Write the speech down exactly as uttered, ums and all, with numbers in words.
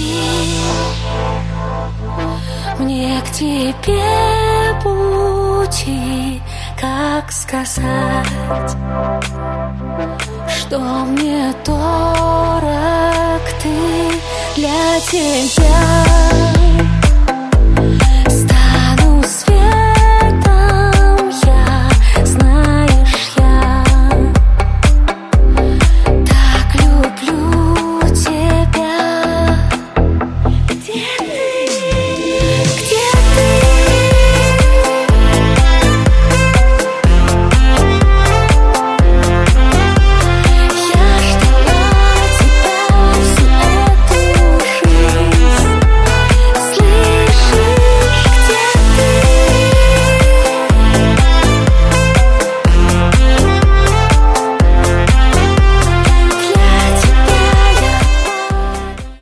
найти мне к тебе пути, как сказать, что мне дорог ты для тебя.